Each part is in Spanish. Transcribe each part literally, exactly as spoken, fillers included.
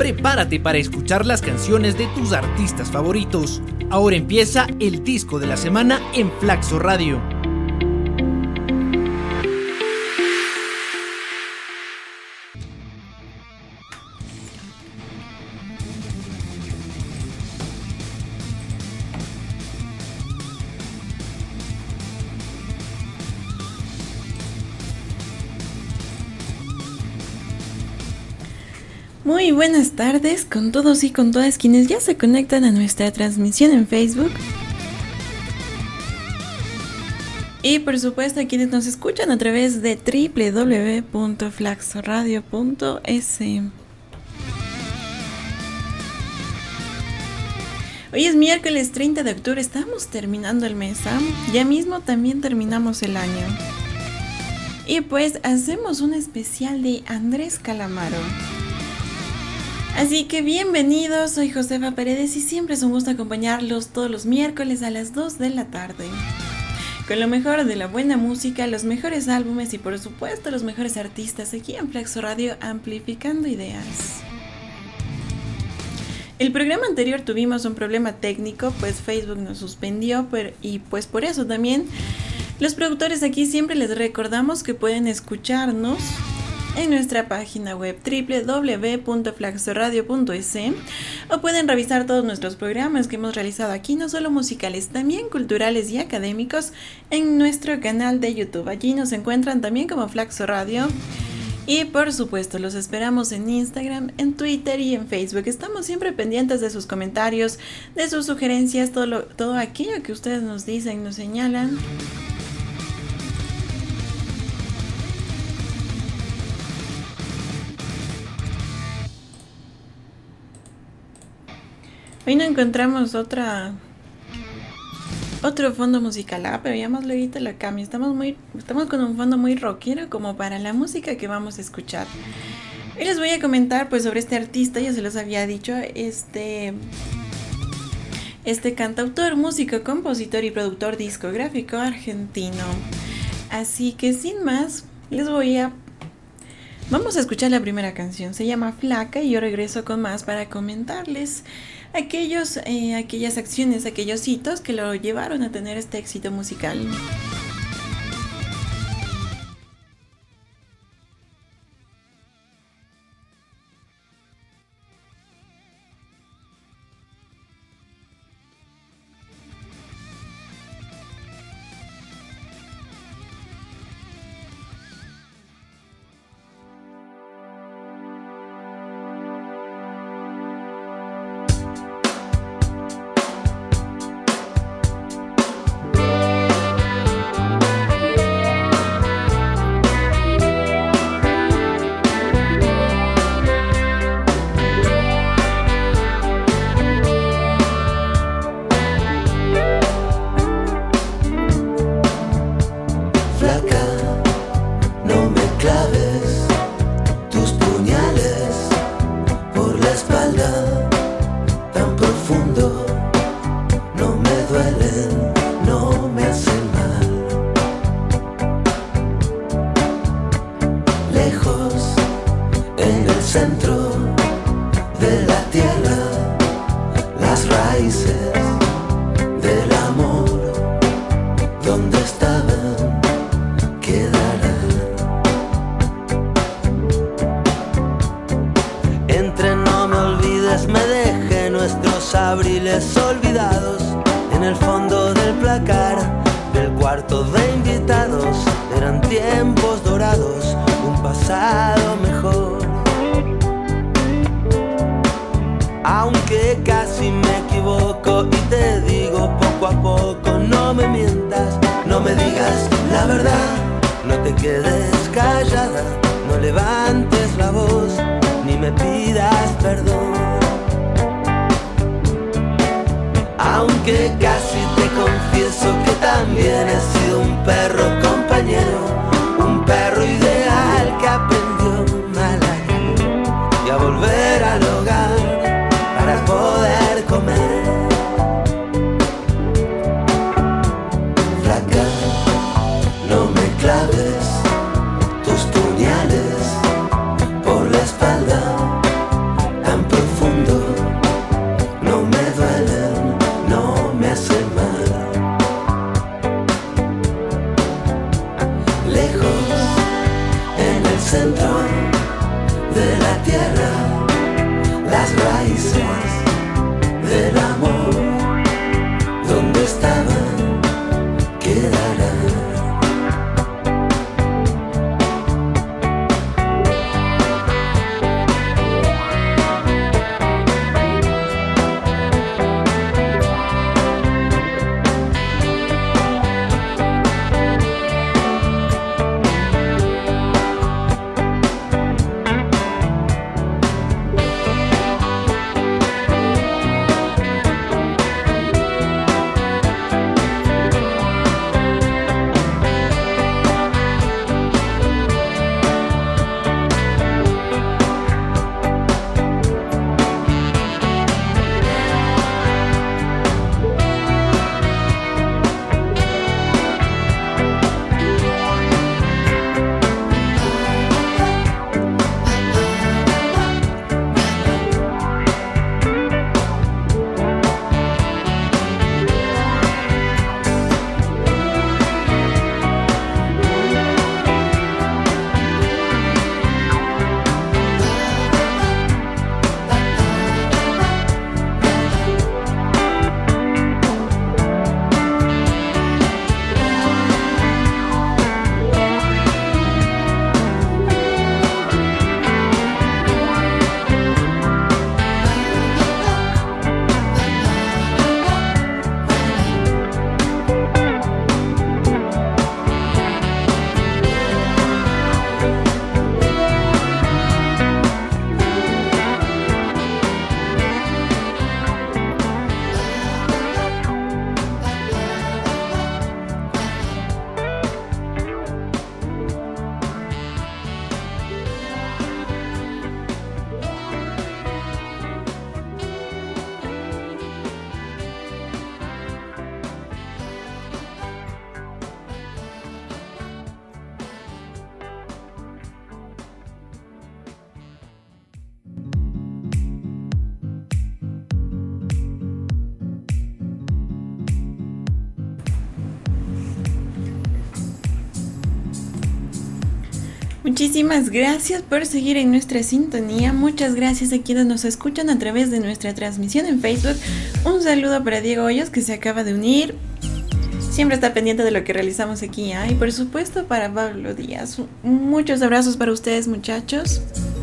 prepárate para escuchar las canciones de tus artistas favoritos. Ahora empieza el disco de la semana en Flaxo Radio. Muy buenas tardes con todos y con todas quienes ya se conectan a nuestra transmisión en Facebook. Y por supuesto a quienes nos escuchan a través de doble u doble u doble u punto flaxoradio punto es. Hoy es miércoles treinta de octubre, estamos terminando el mes, ¿eh? Ya mismo también terminamos el año. Y pues hacemos un especial de Andrés Calamaro. Así que bienvenidos, soy Josefa Paredes y siempre es un gusto acompañarlos todos los miércoles a las dos de la tarde. Con lo mejor de la buena música, los mejores álbumes y por supuesto los mejores artistas aquí en Flaxo Radio amplificando ideas. El programa anterior tuvimos un problema técnico, pues Facebook nos suspendió pero, y pues por eso también los productores aquí siempre les recordamos que pueden escucharnos en nuestra página web doble u doble u doble u punto flaxoradio punto es o pueden revisar todos nuestros programas que hemos realizado aquí, no solo musicales, también culturales y académicos en nuestro canal de YouTube. Allí nos encuentran también como Flaxo Radio y por supuesto los esperamos en Instagram, en Twitter y en Facebook. Estamos siempre pendientes de sus comentarios, de sus sugerencias, todo, lo, todo aquello que ustedes nos dicen, nos señalan. Hoy no encontramos otra otro fondo musical, ah, pero ya más luego te lo cambio. Estamos muy estamos con un fondo muy rockero como para la música que vamos a escuchar. Hoy les voy a comentar pues sobre este artista, ya se los había dicho, este este cantautor, músico, compositor y productor discográfico argentino. Así que sin más, les voy a vamos a escuchar la primera canción. Se llama Flaca y yo regreso con más para comentarles aquellos, eh, aquellas acciones, aquellos hitos que lo llevaron a tener este éxito musical. Tus puñales por la espalda tan profundos. nace el mar. Lejos, en el centro de la tierra, las raíces del amor, donde estaban, quedarán. Muchísimas gracias por seguir en nuestra sintonía. Muchas gracias a quienes nos escuchan a través de nuestra transmisión en Facebook. Un saludo para Diego Hoyos, que se acaba de unir. Siempre está pendiente de lo que realizamos aquí, ¿eh? Y por supuesto para Pablo Díaz. Muchos abrazos para ustedes, muchachos.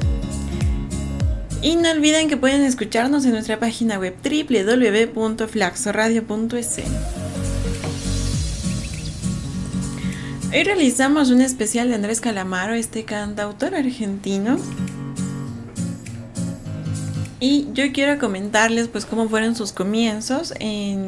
Y no olviden que pueden escucharnos en nuestra página web doble u doble u doble u punto flaxoradio punto es. Hoy realizamos un especial de Andrés Calamaro, este cantautor argentino. Y yo quiero comentarles pues cómo fueron sus comienzos en,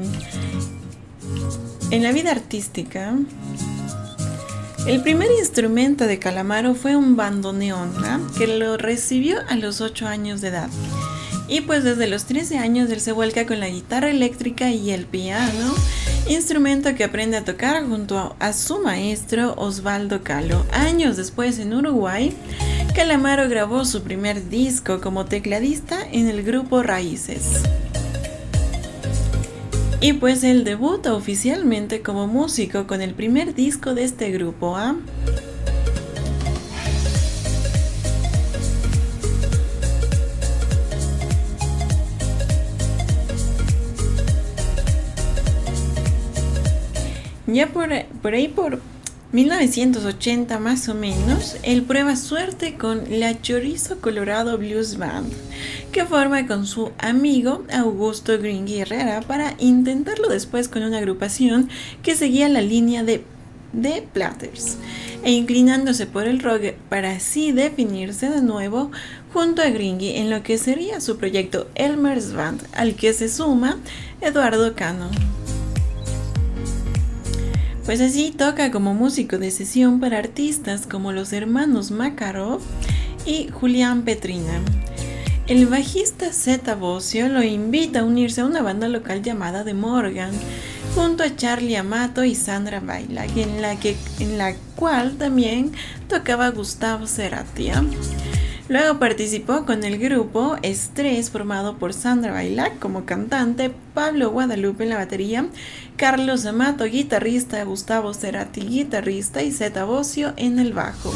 en la vida artística. El primer instrumento de Calamaro fue un bandoneón, ¿no? Que lo recibió a los ocho años de edad. Y pues desde los trece años él se vuelca con la guitarra eléctrica y el piano, instrumento que aprende a tocar junto a, a su maestro Osvaldo Calo. Años después, en Uruguay, Calamaro grabó su primer disco como tecladista en el grupo Raíces. Y pues él debuta oficialmente como músico con el primer disco de este grupo, ¿ah? Ya por, por ahí, por mil novecientos ochenta más o menos, él prueba suerte con la Chorizo Colorado Blues Band, que forma con su amigo Augusto Gringui Herrera para intentarlo después con una agrupación que seguía la línea de The Platters, e inclinándose por el rock para así definirse de nuevo junto a Gringui en lo que sería su proyecto Elmer's Band, al que se suma Eduardo Cano. Pues así toca como músico de sesión para artistas como los hermanos Makarov y Julián Petrina. El bajista Zeta Bosio lo invita a unirse a una banda local llamada The Morgan, junto a Charlie Amato y Sandra Baila, en la, que, en la cual también tocaba Gustavo Cerati. Luego participó con el grupo Estrés, formado por Sandra Bailac como cantante, Pablo Guadalupe en la batería, Carlos Amato, guitarrista, Gustavo Cerati, guitarrista, y Zeta Bocio en el bajo.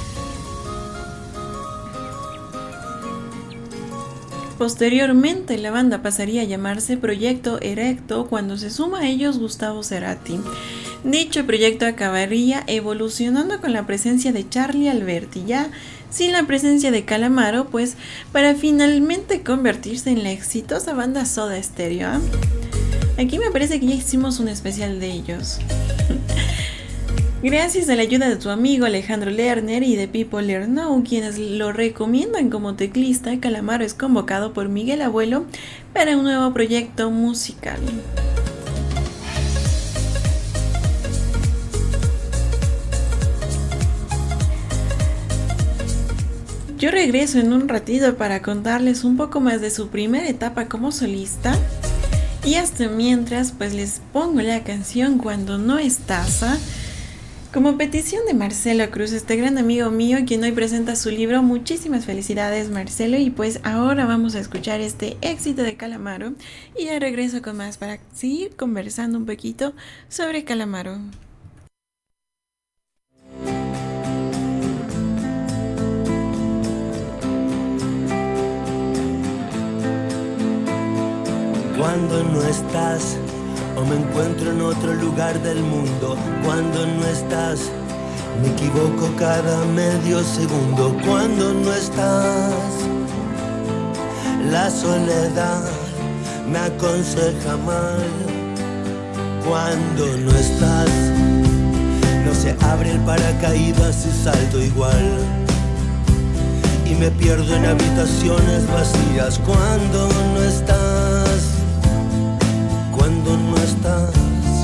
Posteriormente, la banda pasaría a llamarse Proyecto Erecto cuando se suma a ellos Gustavo Cerati. Dicho proyecto acabaría evolucionando con la presencia de Charly Alberti, ya sin la presencia de Calamaro, pues para finalmente convertirse en la exitosa banda Soda Stereo. ¿eh? Aquí me parece que ya hicimos un especial de ellos. Gracias a la ayuda de tu amigo Alejandro Lerner y de People Learn Now, quienes lo recomiendan como teclista, Calamaro es convocado por Miguel Abuelo para un nuevo proyecto musical. Yo regreso en un ratito para contarles un poco más de su primera etapa como solista. Y hasta mientras, pues les pongo la canción Cuando no estás, ¿eh? Como petición de Marcelo Cruz, este gran amigo mío, quien hoy presenta su libro. Muchísimas felicidades, Marcelo. Y pues ahora vamos a escuchar este éxito de Calamaro. Y ya regreso con más para seguir conversando un poquito sobre Calamaro. Cuando no estás, o me encuentro en otro lugar del mundo. Cuando no estás, me equivoco cada medio segundo. Cuando no estás, la soledad me aconseja mal. Cuando no estás, no se abre el paracaídas y salto igual. Y me pierdo en habitaciones vacías. Cuando no estás, cuando no estás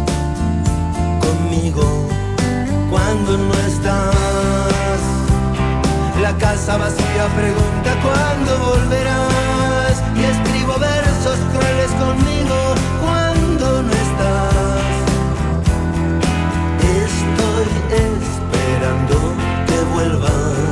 conmigo, cuando no estás, la casa vacía pregunta cuándo volverás. Y escribo versos crueles conmigo cuando no estás. Estoy esperando que vuelvas.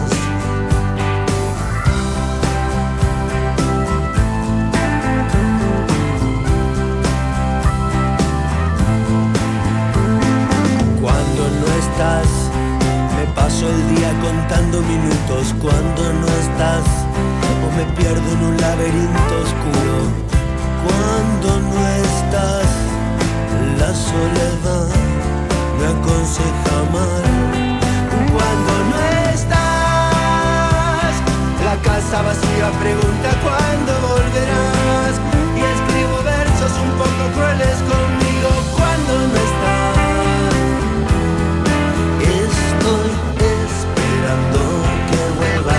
Me paso el día contando minutos. Cuando no estás, o me pierdo en un laberinto oscuro. Cuando no estás, la soledad me aconseja mal. Cuando no estás, la casa vacía pregunta cuándo volverás. Y escribo versos un poco crueles conmigo cuando no estás. Estoy esperando que vuelvas.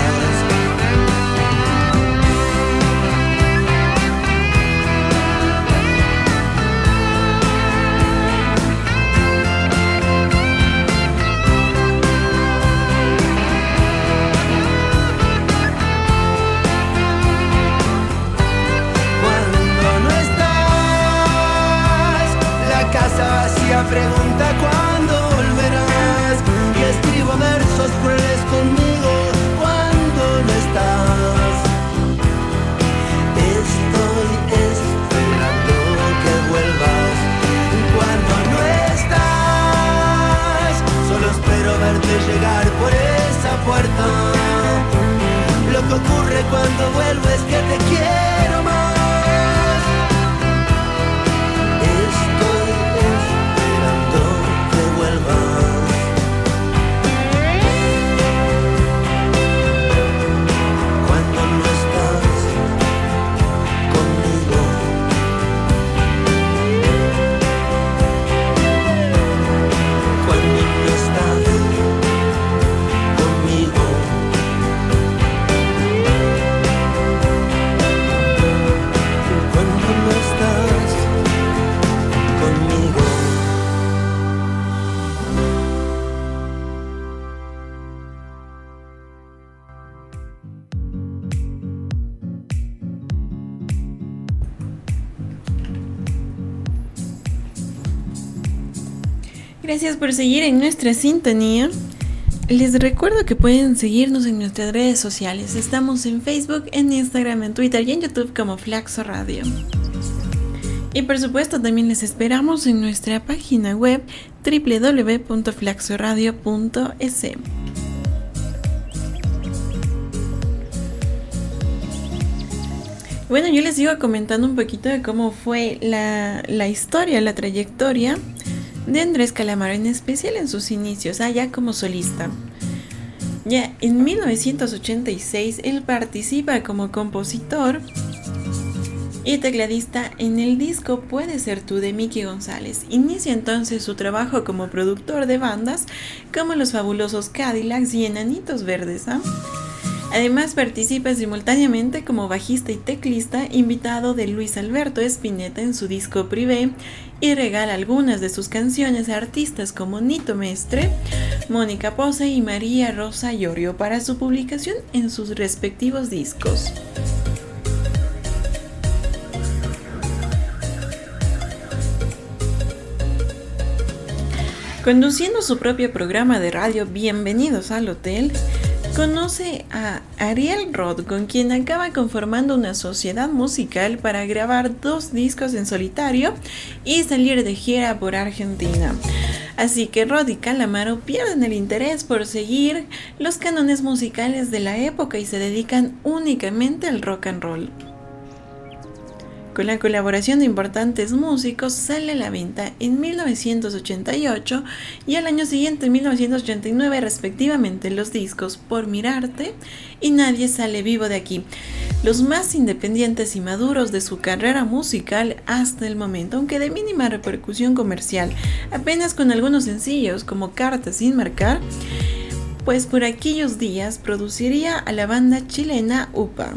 Cuando no estás, la casa vacía pregunta cuándo volverás. Y escribo versos crueles conmigo cuando no estás. Estoy esperando que vuelvas. Cuando no estás, solo espero verte llegar por esa puerta. Lo que ocurre cuando vuelvo es que te quiero más. Estoy esperando que vuelvas. Gracias por seguir en nuestra sintonía. Les recuerdo que pueden seguirnos en nuestras redes sociales. Estamos en Facebook, en Instagram, en Twitter y en YouTube como Flaxo Radio. Y por supuesto también les esperamos en nuestra página web doble u doble u doble u punto flaxoradio punto es. Bueno, yo les sigo comentando un poquito de cómo fue la, la historia, la trayectoria de Andrés Calamaro, en especial en sus inicios, allá como solista. Ya en mil novecientos ochenta y seis él participa como compositor y tecladista en el disco Puede Ser Tú de Miki González. Inicia entonces su trabajo como productor de bandas como Los Fabulosos Cadillacs y Enanitos Verdes, ¿eh? Además participa simultáneamente como bajista y teclista invitado de Luis Alberto Spinetta en su disco Privé y regala algunas de sus canciones a artistas como Nito Mestre, Mónica Pose y María Rosa Llorio para su publicación en sus respectivos discos. Conduciendo su propio programa de radio Bienvenidos al Hotel, conoce a Ariel Roth, con quien acaba conformando una sociedad musical para grabar dos discos en solitario y salir de gira por Argentina. Así que Roth y Calamaro pierden el interés por seguir los cánones musicales de la época y se dedican únicamente al rock and roll. Con la colaboración de importantes músicos sale a la venta en mil novecientos ochenta y ocho y al año siguiente en mil novecientos ochenta y nueve respectivamente los discos Por Mirarte y Nadie Sale Vivo de Aquí, los más independientes y maduros de su carrera musical hasta el momento, aunque de mínima repercusión comercial, apenas con algunos sencillos como Cartas Sin Marcar, pues por aquellos días produciría a la banda chilena U P A.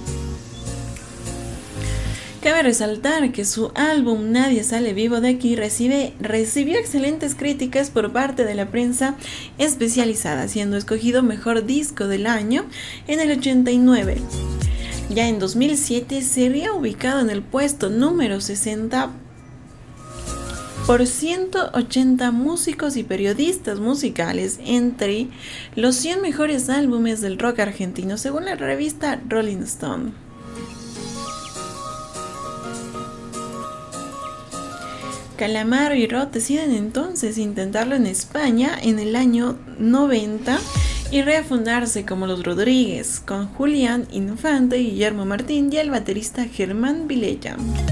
Cabe resaltar que su álbum Nadie Sale Vivo de Aquí recibe, recibió excelentes críticas por parte de la prensa especializada, siendo escogido mejor disco del año en el ochenta y nueve. Ya en dos mil siete sería ubicado en el puesto número sesenta por ciento ochenta músicos y periodistas musicales entre los cien mejores álbumes del rock argentino, según la revista Rolling Stone. Calamaro y Roth deciden entonces intentarlo en España en el año noventa y refundarse como Los Rodríguez, con Julián Infante, Guillermo Martín y el baterista Germán Vilella.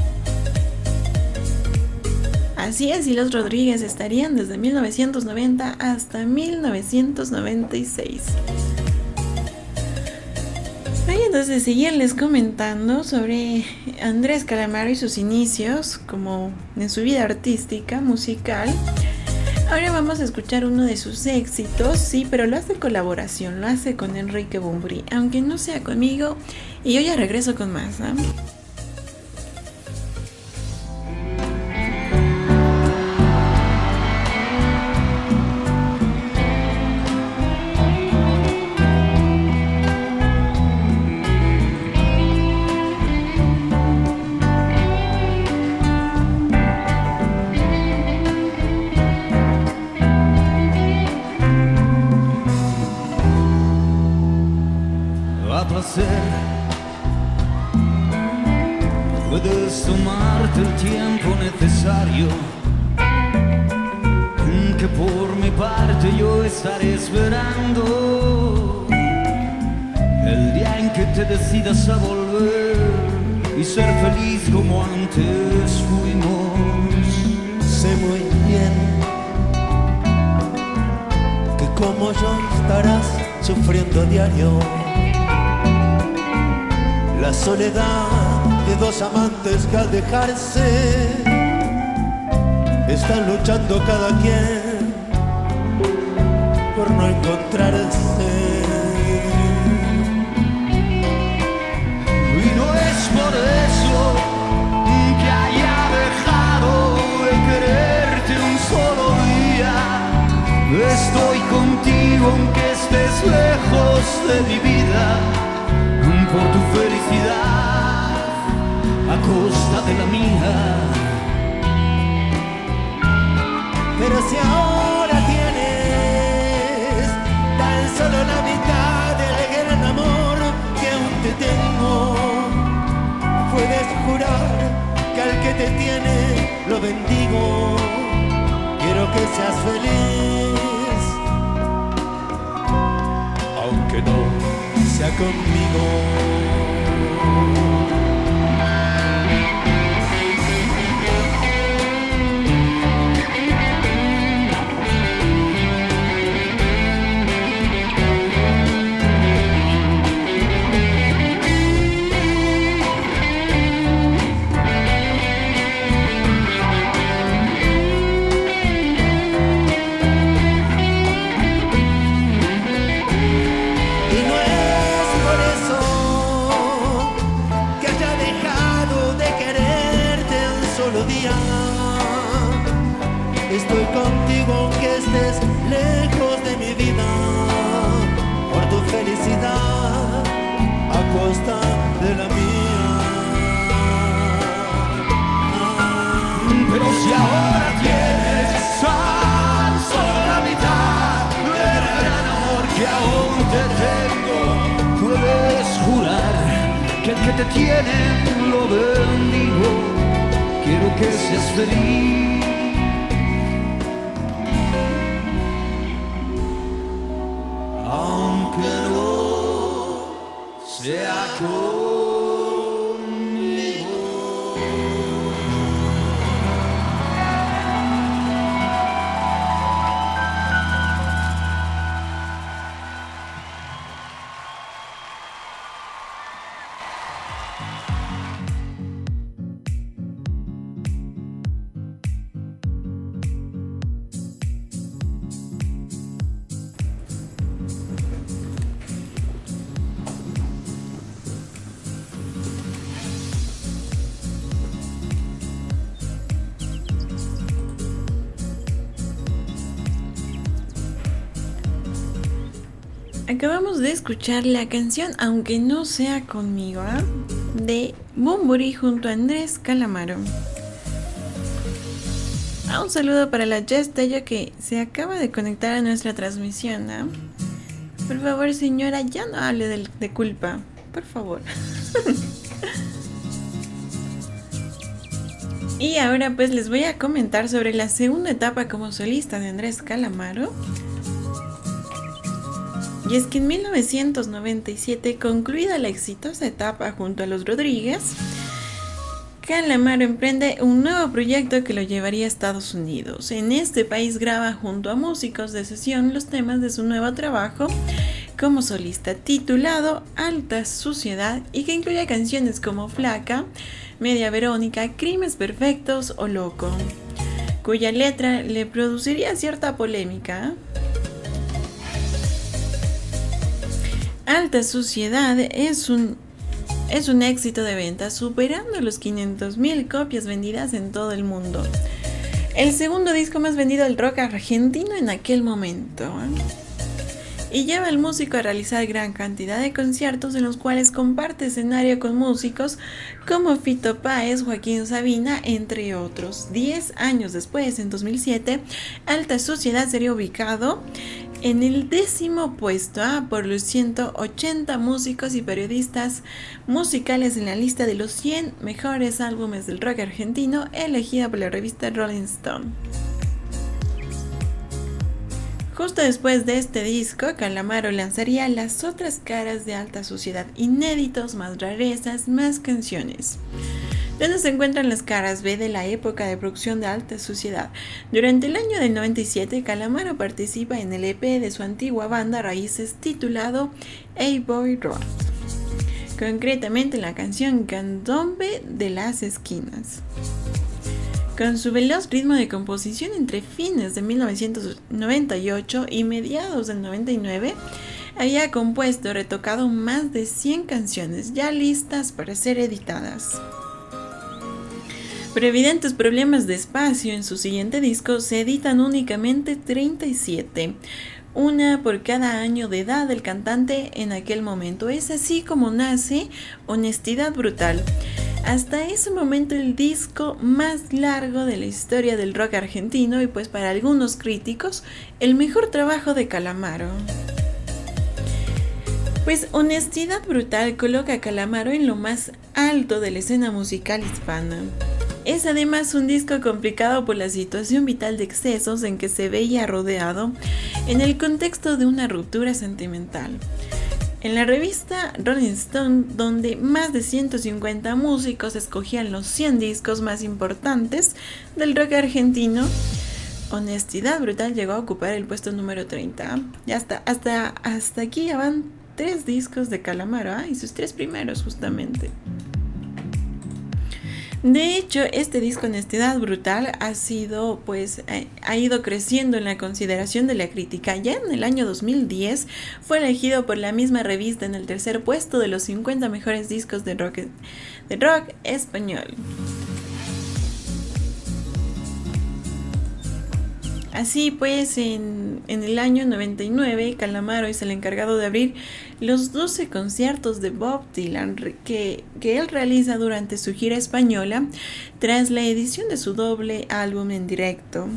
Así es, y Los Rodríguez estarían desde mil novecientos noventa hasta mil novecientos noventa y seis. Voy entonces a seguirles comentando sobre Andrés Calamaro y sus inicios como en su vida artística, musical. Ahora vamos a escuchar uno de sus éxitos, sí, pero lo hace en colaboración, lo hace con Enrique Bunbury, aunque no sea conmigo, y yo ya regreso con más, ¿eh? Puedes tomarte el tiempo necesario, que por mi parte yo estaré esperando el día en que te decidas a volver y ser feliz como antes fuimos. Sé muy bien que como yo estarás sufriendo a diario la soledad de dos amantes que al dejarse están luchando cada quien por no encontrarse. Y no es por eso que haya dejado de quererte un solo día. Estoy contigo aunque estés lejos de mi vida, por tu felicidad a costa de la mía. Pero si ahora tienes bendigo, quiero que seas feliz, aunque no sea conmigo. Estoy contigo aunque estés lejos de mi vida, por tu felicidad a costa de la mía. Pero si ahora tienes tan solo la mitad del gran amor que aún te tengo, puedes jurar que el que te tiene lo bendigo, quiero que seas feliz. Sea conmigo. Acabamos de escuchar la canción Aunque no sea conmigo, ¿eh? de Bunbury junto a Andrés Calamaro. Ah, un saludo para la Jess Tello que se acaba de conectar a nuestra transmisión, ¿eh? Por favor, señora, ya no hable de, de culpa, por favor. Y ahora pues les voy a comentar sobre la segunda etapa como solista de Andrés Calamaro. Y es que en mil novecientos noventa y siete, concluida la exitosa etapa junto a los Rodríguez, Calamaro emprende un nuevo proyecto que lo llevaría a Estados Unidos. En este país graba junto a músicos de sesión los temas de su nuevo trabajo como solista, titulado Alta Suciedad, y que incluye canciones como Flaca, Media Verónica, Crímenes Perfectos o Loco, cuya letra le produciría cierta polémica. Alta Suciedad es un, es un éxito de ventas, superando los quinientas mil copias vendidas en todo el mundo. El segundo disco más vendido del rock argentino en aquel momento. Y lleva al músico a realizar gran cantidad de conciertos en los cuales comparte escenario con músicos como Fito Páez, Joaquín Sabina, entre otros. Diez años después, en dos mil siete, Alta Suciedad sería ubicado en el décimo puesto ah, por los ciento ochenta músicos y periodistas musicales en la lista de los cien mejores álbumes del rock argentino, elegida por la revista Rolling Stone. Justo después de este disco, Calamaro lanzaría las otras caras de Alta Suciedad, inéditos, más rarezas, más canciones, donde se encuentran las caras B de la época de producción de Alta Suciedad. Durante el año del noventa y siete, Calamaro participa en el E P de su antigua banda Raíces titulado A-Boy Road, concretamente en la canción Candombe de las Esquinas. Con su veloz ritmo de composición entre fines de mil novecientos noventa y ocho y mediados del noventa y nueve, había compuesto y retocado más de cien canciones ya listas para ser editadas. Por evidentes problemas de espacio en su siguiente disco, se editan únicamente treinta y siete, una por cada año de edad del cantante en aquel momento. Es así como nace Honestidad Brutal, hasta ese momento el disco más largo de la historia del rock argentino y pues para algunos críticos el mejor trabajo de Calamaro. Pues Honestidad Brutal coloca a Calamaro en lo más alto de la escena musical hispana. Es además un disco complicado por la situación vital de excesos en que se veía rodeado en el contexto de una ruptura sentimental. En la revista Rolling Stone, donde más de ciento cincuenta músicos escogían los cien discos más importantes del rock argentino, Honestidad Brutal llegó a ocupar el puesto número treinta. Ya hasta, hasta, hasta aquí ya van tres discos de Calamaro, ¿eh? Y sus tres primeros justamente. De hecho, este disco Honestidad Brutal ha sido, pues, eh, ha ido creciendo en la consideración de la crítica. Ya en el año dos mil diez fue elegido por la misma revista en el tercer puesto de los cincuenta mejores discos de rock, de rock español. Así pues, en, en el año noventa y nueve, Calamaro es el encargado de abrir los doce conciertos de Bob Dylan que, que él realiza durante su gira española tras la edición de su doble álbum en directo.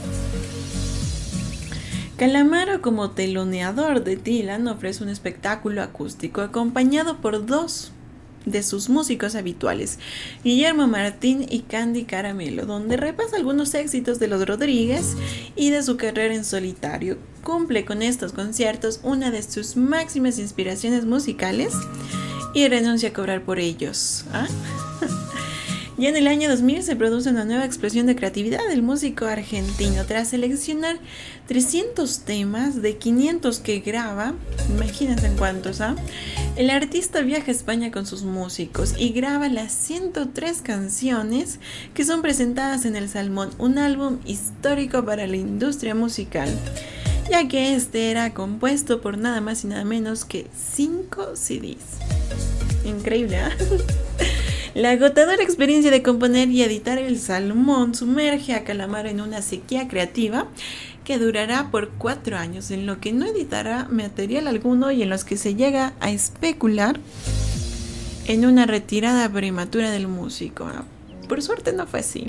Calamaro, como teloneador de Dylan, ofrece un espectáculo acústico acompañado por dos de sus músicos habituales, Guillermo Martín y Candy Caramelo, donde repasa algunos éxitos de los Rodríguez y de su carrera en solitario. Cumple con estos conciertos una de sus máximas inspiraciones musicales y renuncia a cobrar por ellos. ¿Ah? Ya en el año dos mil se produce una nueva explosión de creatividad del músico argentino. Tras seleccionar trescientos temas de quinientos que graba, imagínense en cuántos, ¿ah? El artista viaja a España con sus músicos y graba las ciento tres canciones que son presentadas en El Salmón, un álbum histórico para la industria musical, ya que este era compuesto por nada más y nada menos que cinco C Ds. Increíble, ¿eh? La agotadora experiencia de componer y editar El Salmón sumerge a Calamaro en una sequía creativa que durará por cuatro años, en lo que no editará material alguno y en los que se llega a especular en una retirada prematura del músico. Por suerte no fue así.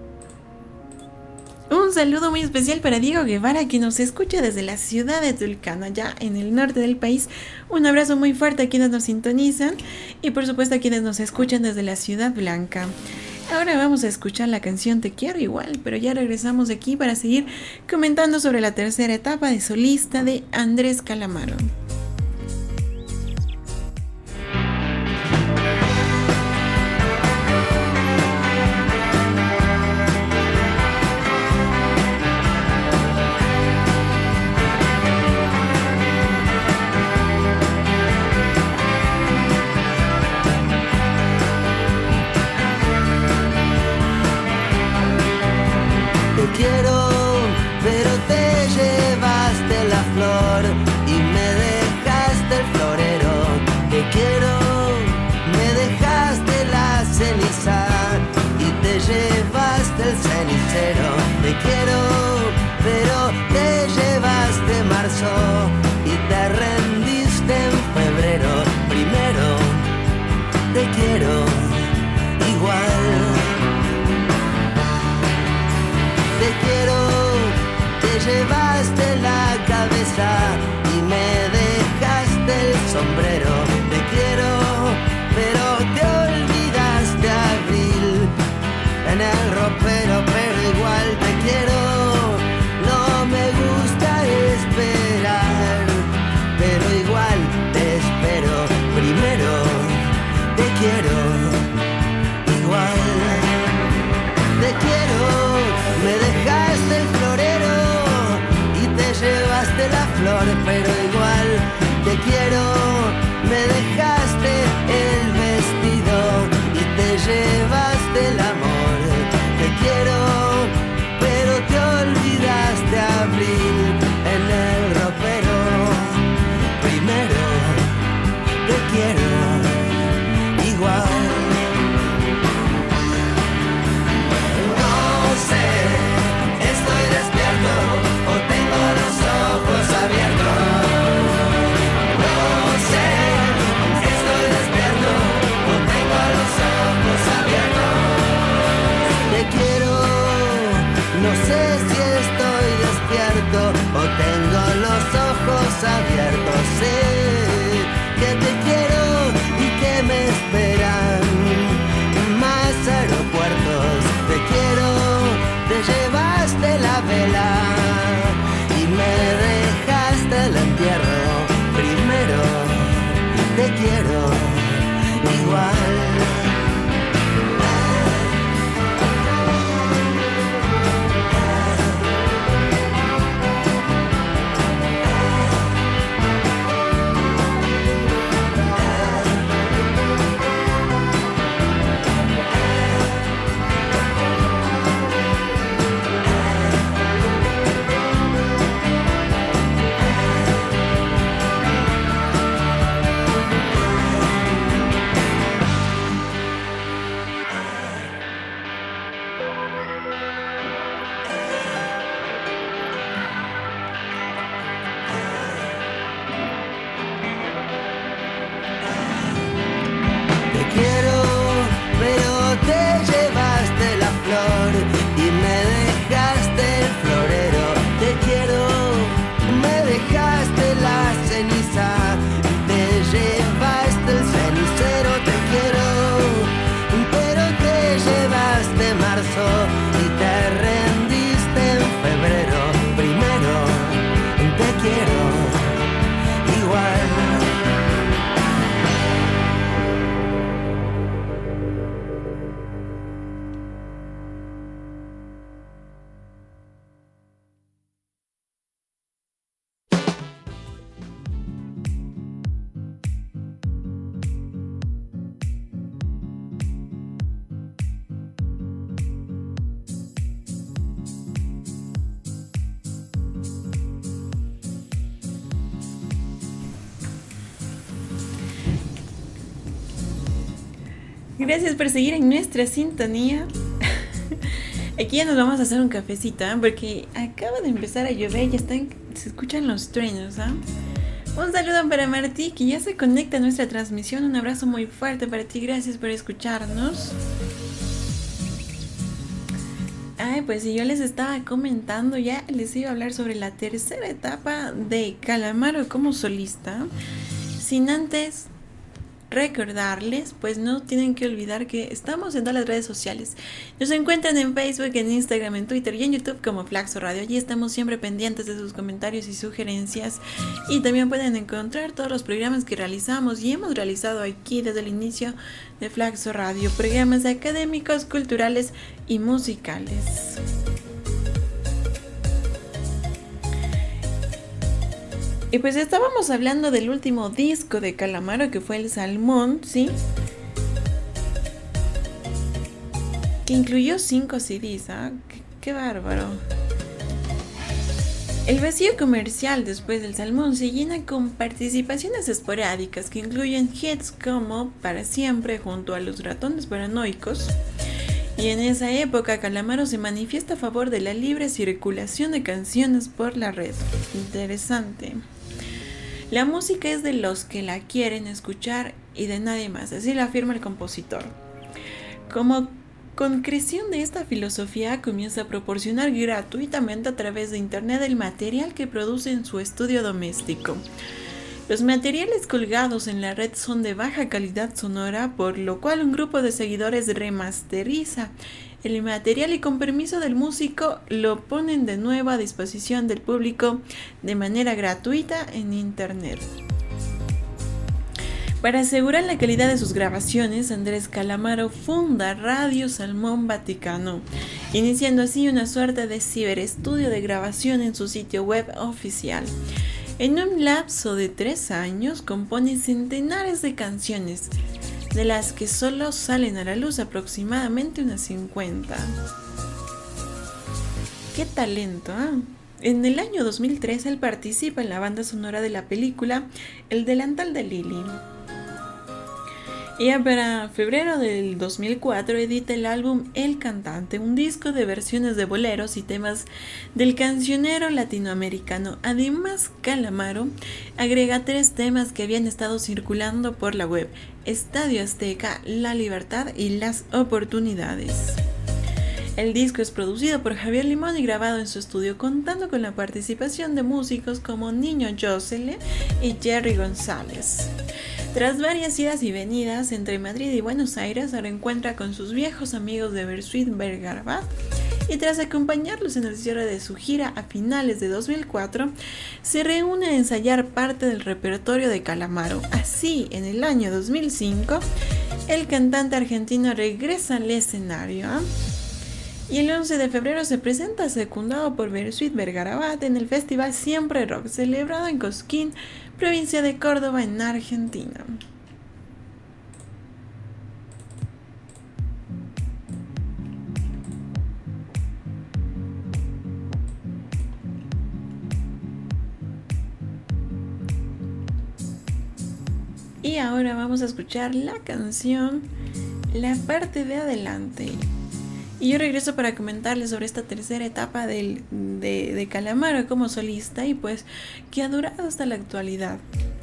Un saludo muy especial para Diego Guevara, que nos escucha desde la ciudad de Tulcán, allá en el norte del país. Un abrazo muy fuerte a quienes nos sintonizan y por supuesto a quienes nos escuchan desde la Ciudad Blanca. Ahora vamos a escuchar la canción Te Quiero Igual, pero ya regresamos de aquí para seguir comentando sobre la tercera etapa de solista de Andrés Calamaro. Quiero, pero te llevaste la flor y me dejaste el florero. Te quiero, me dejaste la ceniza y te llevaste el cenicero. Te quiero, pero te llevaste marzo y te rendiste en febrero. Primero, te quiero igual. Te quiero, te llevaste la cabeza y me dejaste el sombrero. Te quiero, pero te olvidaste abril en el ropero, pero igual te quiero. No me gusta esperar, pero igual te espero. Primero, te quiero igual. Te quiero, me dejaste el florero y te llevaste la flor, pero igual te quiero. Me dejaste el vestido y te llevaste el amor. Te quiero, pero te olvidaste abril en el ropero. Primero, te quiero igual. Estoy despierto o tengo los ojos abiertos. No sé. vela y me dejaste el entierro. Primero te quiero igual. Gracias por seguir en nuestra sintonía. Aquí ya nos vamos a hacer un cafecito, ¿eh? Porque acaba de empezar a llover, ya están, se escuchan los truenos, ¿eh? Un saludo para Martí, que ya se conecta a nuestra transmisión. Un abrazo muy fuerte para ti, gracias por escucharnos. Ay, pues si yo les estaba comentando, ya les iba a hablar sobre la tercera etapa de Calamaro como solista. Sin antes recordarles, pues no tienen que olvidar que estamos en todas las redes sociales. Nos encuentran en Facebook, en Instagram, en Twitter y en YouTube como Flaxo Radio. Allí estamos siempre pendientes de sus comentarios y sugerencias. Y también pueden encontrar todos los programas que realizamos y hemos realizado aquí desde el inicio de Flaxo Radio. Programas académicos, culturales y musicales. Y pues estábamos hablando del último disco de Calamaro, que fue El Salmón, ¿sí? Que incluyó cinco C Ds, ¿ah? ¿eh? Qué, ¡Qué bárbaro! El vacío comercial después del Salmón se llena con participaciones esporádicas que incluyen hits como Para Siempre junto a Los Ratones Paranoicos. Y en esa época Calamaro se manifiesta a favor de la libre circulación de canciones por la red. Interesante. La música es de los que la quieren escuchar y de nadie más, así lo afirma el compositor. Como concreción de esta filosofía, comienza a proporcionar gratuitamente a través de internet el material que produce en su estudio doméstico. Los materiales colgados en la red son de baja calidad sonora, por lo cual un grupo de seguidores remasteriza el material y con permiso del músico lo ponen de nuevo a disposición del público de manera gratuita en internet. Para asegurar la calidad de sus grabaciones, Andrés Calamaro funda Radio Salmón Vaticano, iniciando así una suerte de ciberestudio de grabación en su sitio web oficial. En un lapso de tres años compone centenares de canciones, de las que solo salen a la luz aproximadamente unas cincuenta. ¡Qué talento! ¿eh? En el año dos mil tres él participa en la banda sonora de la película El delantal de Lily. Y ya para febrero del dos mil cuatro edita el álbum El Cantante, un disco de versiones de boleros y temas del cancionero latinoamericano. Además, Calamaro agrega tres temas que habían estado circulando por la web: Estadio Azteca, La Libertad y Las Oportunidades. El disco es producido por Javier Limón y grabado en su estudio, contando con la participación de músicos como Niño Josele y Jerry González. Tras varias idas y venidas entre Madrid y Buenos Aires, se reencuentra con sus viejos amigos de Bersuit Vergarabat y tras acompañarlos en el cierre de su gira a finales de dos mil cuatro, se reúne a ensayar parte del repertorio de Calamaro. Así, en el año dos mil cinco, el cantante argentino regresa al escenario, ¿eh? Y el once de febrero se presenta secundado por Bersuit Vergarabat en el festival Siempre Rock, celebrado en Cosquín, provincia de Córdoba, en Argentina. Y ahora vamos a escuchar la canción La parte de adelante. Y yo regreso para comentarles sobre esta tercera etapa del, de, de Calamaro como solista y pues que ha durado hasta la actualidad.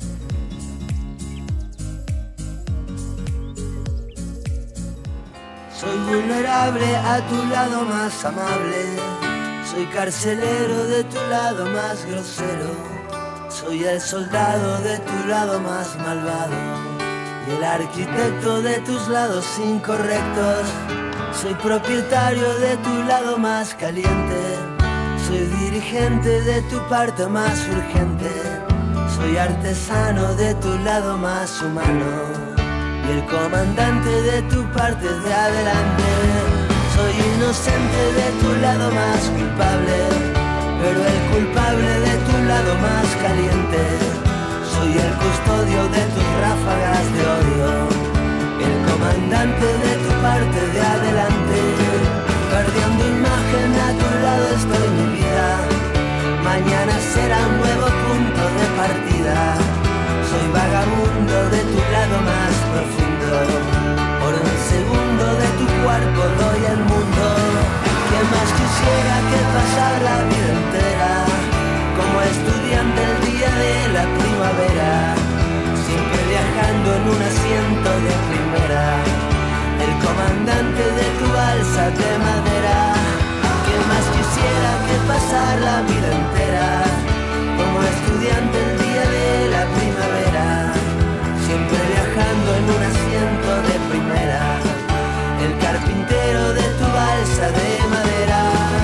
Soy vulnerable a tu lado más amable, soy carcelero de tu lado más grosero, soy el soldado de tu lado más malvado y el arquitecto de tus lados incorrectos. Soy propietario de tu lado más caliente, soy dirigente de tu parte más urgente, soy artesano de tu lado más humano y el comandante de tu parte de adelante. Soy inocente de tu lado más culpable, pero el culpable de tu lado más caliente. Soy el custodio de tus ráfagas de odio, el comandante de tu parte de adelante. Perdiendo imagen, a tu lado estoy mi vida, mañana será un nuevo punto de partida. Soy vagabundo de tu lado más profundo, por un segundo de tu cuerpo doy al mundo. ¿Qué más quisiera que pasar la vida entera como estudiante el día de la primavera, siempre viajando en un asiento de primera, el comandante de tu balsa de madera? ¿Qué más quisiera que pasar la vida entera como estudiante el día de la primavera, siempre viajando en un asiento de primera, el carpintero de tu balsa de madera?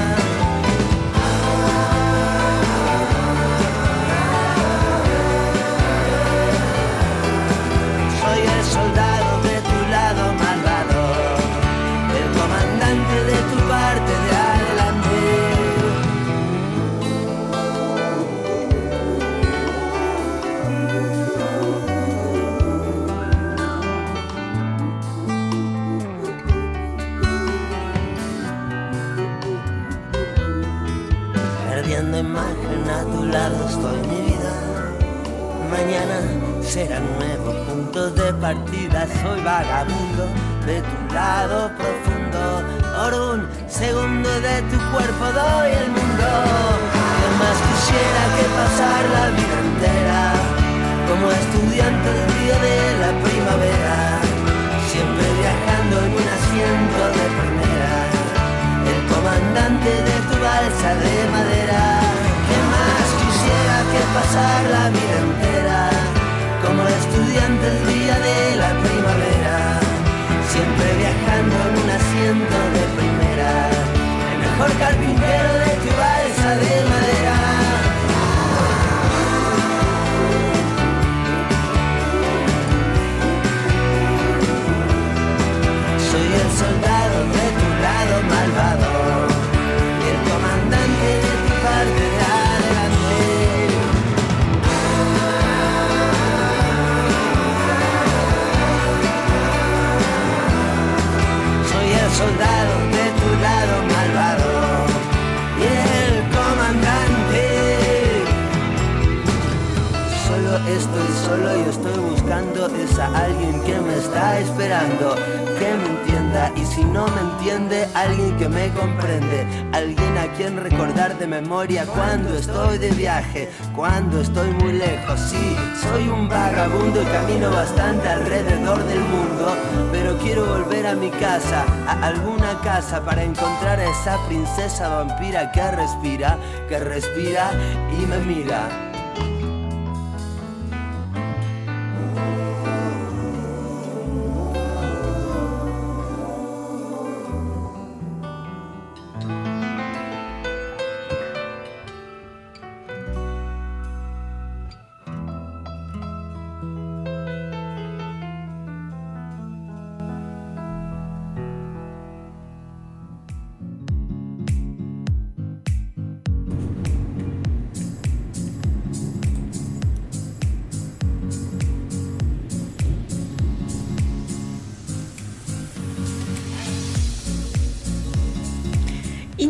Soy el soldado de tu lado malvado, el comandante de tu parte de adelante. Perdiendo imagen, a tu lado estoy mi vida, mañana será un nuevo punto de partida. Soy vagabundo de tu lado profundo, por un segundo de tu cuerpo doy el mundo. ¿Qué más quisiera que pasar la vida entera como estudiante el día de la primavera, siempre viajando en un asiento de primera, el comandante de tu balsa de madera? ¿Qué más quisiera que pasar la vida entera como estudiante el día de la primavera, siempre viajando en un asiento de primera, el mejor carpintero de tu balsa de madera? Soy el soldado de tu lado malvado y el comandante de tu parte de adelante. Soy el soldado de tu lado malvado y el comandante. Solo estoy solo y estoy buscando esa alguien que me está esperando, que me entienda, y si no me entiende, alguien que me comprende, alguien a quien recordar de memoria cuando estoy de viaje, cuando estoy muy lejos. Sí, soy un vagabundo y camino bastante alrededor del mundo, pero quiero volver a mi casa, a alguna casa, para encontrar a esa princesa vampira que respira, que respira y me mira.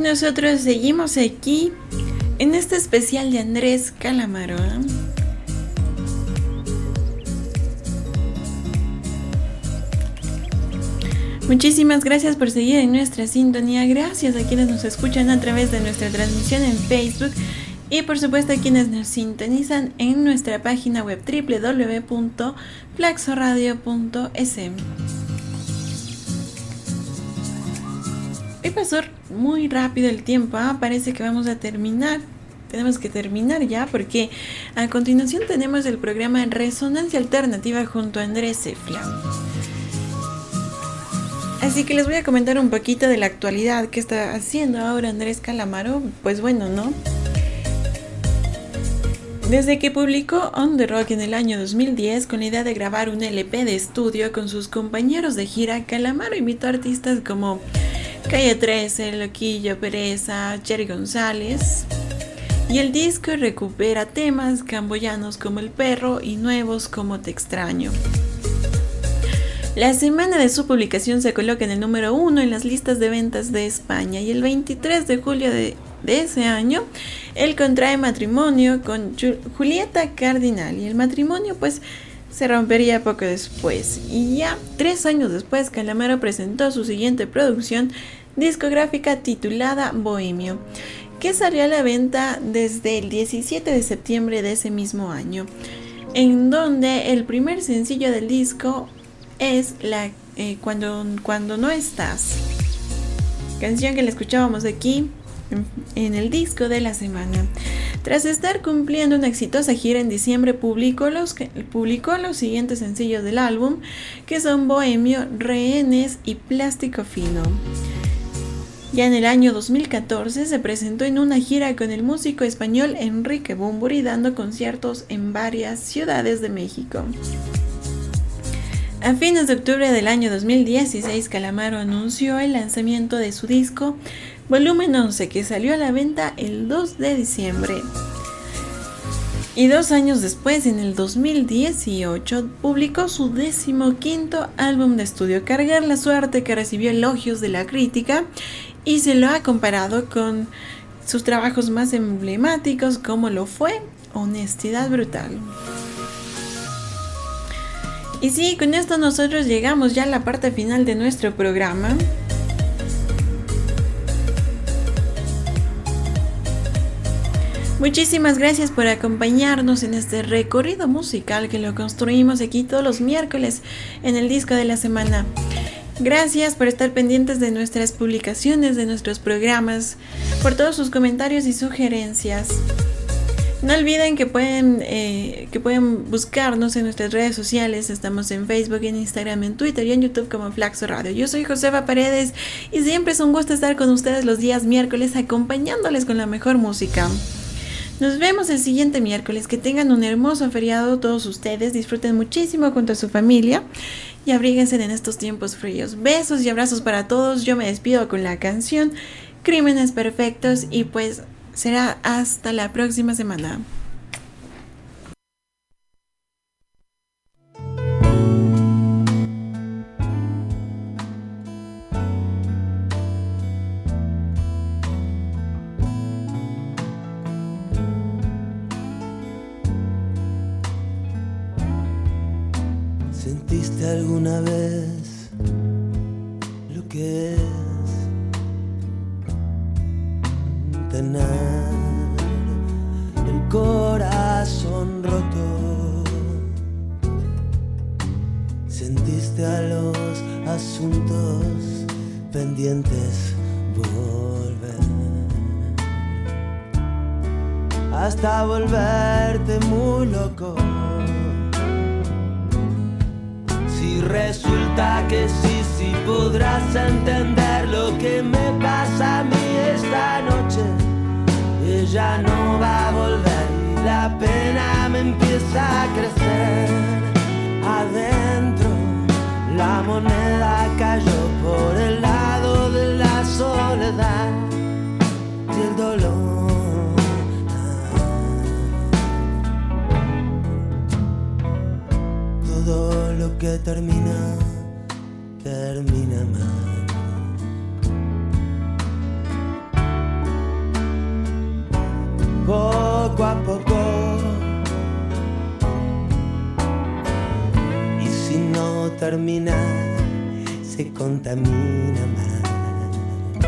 nosotros seguimos aquí en este especial de Andrés Calamaro, ¿eh? Muchísimas gracias por seguir en nuestra sintonía. Gracias a quienes nos escuchan a través de nuestra transmisión en Facebook y por supuesto a quienes nos sintonizan en nuestra página web doble u doble u doble u punto flaxoradio punto es. Hoy pasó muy rápido el tiempo, ¿eh? Parece que vamos a terminar. Tenemos que terminar ya porque a continuación tenemos el programa Resonancia Alternativa junto a Andrés Cefla. Así que les voy a comentar un poquito de la actualidad que está haciendo ahora Andrés Calamaro. Pues bueno, ¿no? Desde que publicó On The Rock en el año dos mil diez con la idea de grabar un L P de estudio con sus compañeros de gira, Calamaro invitó a artistas como Calle trece, Loquillo, Pereza, Jerry González. Y el disco recupera temas camboyanos como El Perro y nuevos como Te Extraño. La semana de su publicación se coloca en el número uno en las listas de ventas de España y el veintitrés de julio de, de ese año él contrae matrimonio con Julieta Cardinal y el matrimonio pues se rompería poco después y ya tres años después Calamaro presentó su siguiente producción discográfica titulada Bohemio, que salió a la venta desde el diecisiete de septiembre de ese mismo año, en donde el primer sencillo del disco es la eh, cuando, cuando no estás, canción que la escuchábamos aquí en, en el disco de la semana. Tras estar cumpliendo una exitosa gira en diciembre, publicó los, publicó los siguientes sencillos del álbum, que son Bohemio, Rehenes y Plástico Fino. Ya en el año dos mil catorce se presentó en una gira con el músico español Enrique Bunbury, dando conciertos en varias ciudades de México. A fines de octubre del año dos mil dieciséis, Calamaro anunció el lanzamiento de su disco Volumen once, que salió a la venta el dos de diciembre. Y dos años después, en el dos mil dieciocho, publicó su decimoquinto álbum de estudio, Cargar la Suerte, que recibió elogios de la crítica y se lo ha comparado con sus trabajos más emblemáticos como lo fue Honestidad Brutal. Y sí, con esto nosotros llegamos ya a la parte final de nuestro programa. Muchísimas gracias por acompañarnos en este recorrido musical que lo construimos aquí todos los miércoles en el disco de la semana. Gracias por estar pendientes de nuestras publicaciones, de nuestros programas, por todos sus comentarios y sugerencias. No olviden que pueden, eh, que pueden buscarnos en nuestras redes sociales. Estamos en Facebook, en Instagram, en Twitter y en YouTube como Flaxo Radio. Yo soy Josefa Paredes y siempre es un gusto estar con ustedes los días miércoles acompañándoles con la mejor música. Nos vemos el siguiente miércoles. Que tengan un hermoso feriado todos ustedes. Disfruten muchísimo junto a su familia y abríguense en estos tiempos fríos. Besos y abrazos para todos. Yo me despido con la canción Crímenes Perfectos y pues será hasta la próxima semana. ¿Sentiste alguna vez lo que es tener el corazón roto? ¿Sentiste a los asuntos pendientes volver hasta volverte muy loco? Si resulta que sí, sí podrás entender lo que me pasa a mí esta noche. Ella no va a volver y la pena me empieza a crecer. Adentro la moneda cayó por el lado de la soledad y el dolor. Todo lo que termina, termina mal. poco a poco. Y si no termina, se contamina más.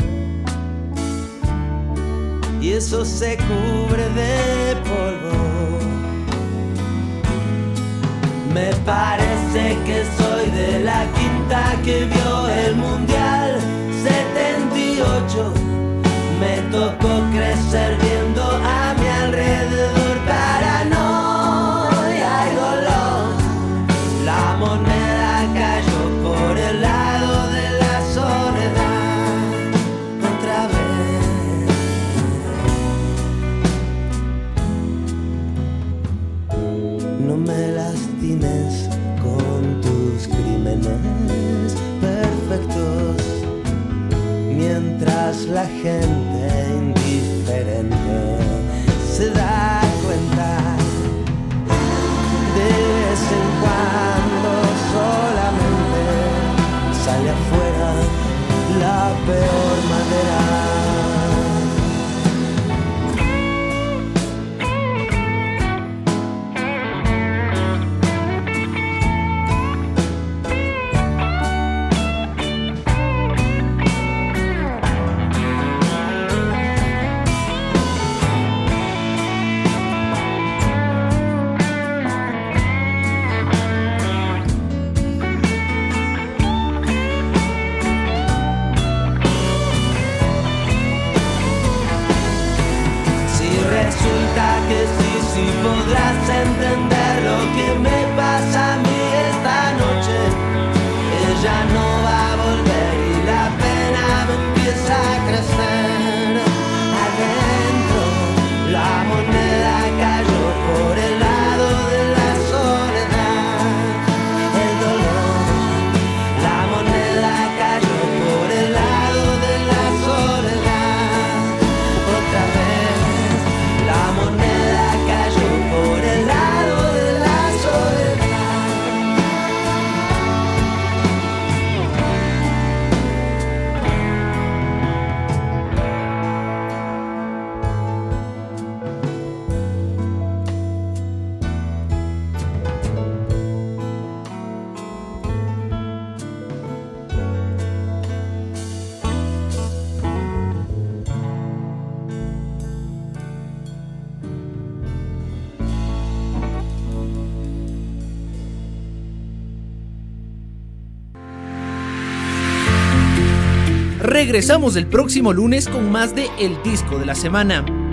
Y eso se cubre de polvo. Me parece que soy de la quinta que vio el Mundial setenta y ocho. Me tocó crecer viendo a mi alrededor paranoia y dolor. La moneda cayó por el lado de la soledad otra vez. No me lastimes con tus crímenes perfectos, mientras la gente indiferente se da cuenta. De vez en cuando solamente sale afuera la peor madera. Que sí, sí podrás entender lo que me pasa a mí esta noche. Ella no va a volver y la pena me empieza a crecer. Adentro la moneda cayó por el lado de la soledad. El dolor, la moneda cayó por el lado de la soledad. Otra vez la moneda cayó por el lado de la soledad. Regresamos el próximo lunes con más de El Disco de la Semana.